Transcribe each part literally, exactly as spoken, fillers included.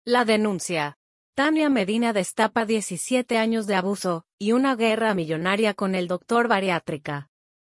La denuncia. Tania Medina destapa diecisiete años de abuso y una guerra millonaria con el doctor bariátrica.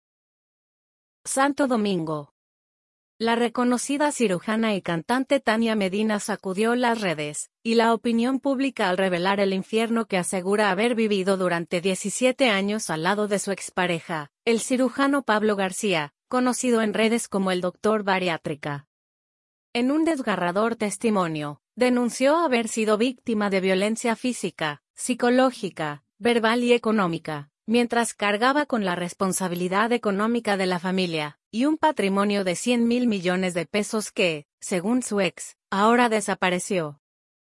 Santo Domingo. La reconocida cirujana y cantante Tania Medina sacudió las redes y la opinión pública al revelar el infierno que asegura haber vivido durante diecisiete años al lado de su expareja, el cirujano Pablo García, conocido en redes como el doctor bariátrica. En un desgarrador testimonio, denunció haber sido víctima de violencia física, psicológica, verbal y económica, mientras cargaba con la responsabilidad económica de la familia y un patrimonio de cien mil millones de pesos que, según su ex, ahora desapareció.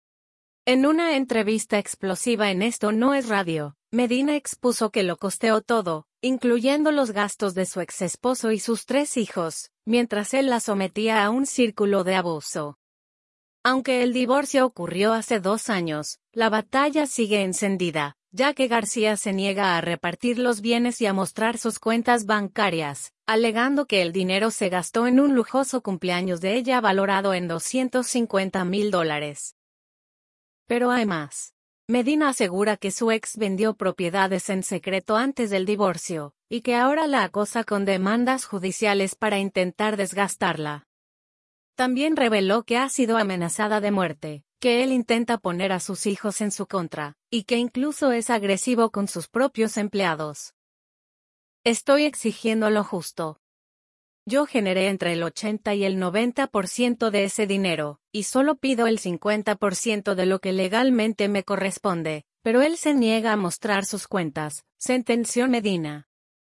En una entrevista explosiva en Esto No es Radio, Medina expuso que lo costeó todo, incluyendo los gastos de su exesposo y sus tres hijos, mientras él la sometía a un círculo de abuso. Aunque el divorcio ocurrió hace dos años, la batalla sigue encendida, ya que García se niega a repartir los bienes y a mostrar sus cuentas bancarias, alegando que el dinero se gastó en un lujoso cumpleaños de ella valorado en doscientos cincuenta mil dólares. Pero hay más. Medina asegura que su ex vendió propiedades en secreto antes del divorcio, y que ahora la acosa con demandas judiciales para intentar desgastarla. También reveló que ha sido amenazada de muerte, que él intenta poner a sus hijos en su contra, y que incluso es agresivo con sus propios empleados. Estoy exigiendo lo justo. Yo generé entre el ochenta y el noventa por ciento de ese dinero, y solo pido el cincuenta por ciento de lo que legalmente me corresponde, pero él se niega a mostrar sus cuentas, sentenció Medina.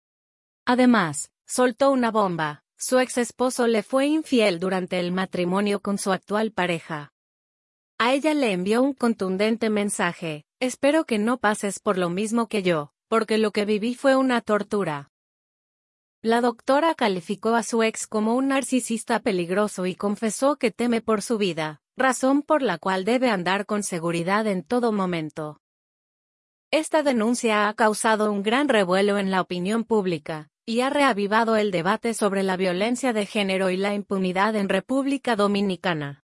Además, soltó una bomba. Su ex esposo le fue infiel durante el matrimonio con su actual pareja. A ella le envió un contundente mensaje: espero que no pases por lo mismo que yo, porque lo que viví fue una tortura. La doctora calificó a su ex como un narcisista peligroso y confesó que teme por su vida, razón por la cual debe andar con seguridad en todo momento. Esta denuncia ha causado un gran revuelo en la opinión pública, y ha reavivado el debate sobre la violencia de género y la impunidad en República Dominicana.